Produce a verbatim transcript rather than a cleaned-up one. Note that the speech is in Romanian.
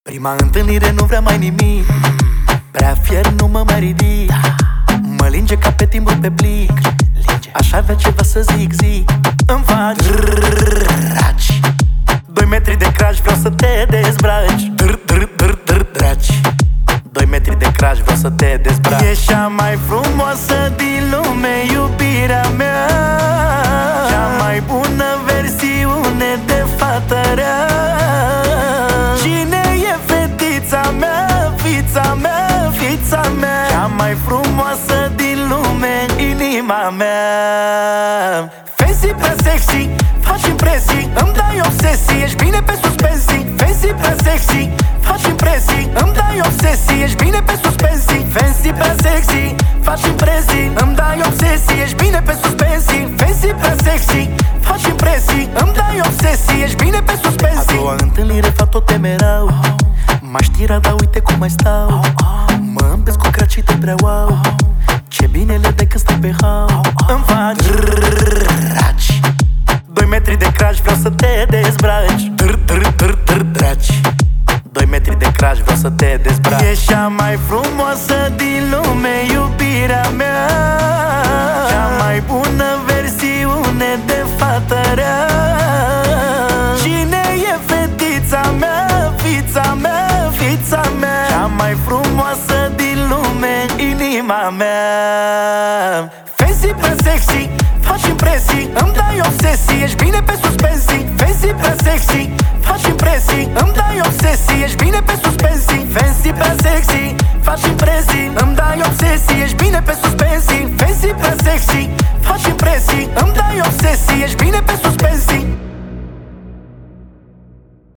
Prima întâlnire nu vrea mai nimic, prea fier nu mă mai ridic. Mă linge ca pe timbru pe plic, aș avea ceva să zic, zic. Îmi faci raci, doi metri de craj, vreau să te dezbraci. Dr, dr, dr, dr, draci. Doi metri de craj, vreau să te dezbraci. Ești cea mai frumoasă din lume, iubirea mea, cea mai bună versiune de fată rea. Cine e fetița mea, fița mea, fița mea, cea mai frumoasă din lume, inima mea. Fancy prea sexy, faci impresii, îmi dai obsesii, ești bine pe suspensii. Fancy prea sexy, faci impresii, îmi dai obsesii, ești bine pe suspensii. Fancy prea sexy, faci impresii, îmi dai obsesii, ești bine pe suspensii. Fancy prea sexy, faci impresii, îmi dai obsesii, ești bine pe suspensii. A doua întâlnire fac tot temerau, m-aș tira, dar uite cum mai stau. Mă împesc cu cracii, te prea wow. Ce bine le dai când stai pe hau. Îmi faci raci, doi metri de craj, vreau să te dezbraci. Dr, dr, dr, dr, draci. Doi metri de craj, vreau să te dezbraci. Ești cea mai frumoasă din lume, iubirea mea, cea mai bună versiune de fată rea. Cine e fetița mea, fița mea, fița mea, cea mai frumoasă din lume, inima mea. Fancy prea sexy, faci impresii, îmi dai obsesii, ești bine pe suspensii. Fancy prea sexy, faci impresii, îmi dai obsesii, ești bine pe suspensii. Fancy prea sexy, faci impresii, îmi dai obsesii, ești bine pe suspensii. Fancy prea sexy, faci impresii, îmi dai obsesii, ești bine pe suspensii.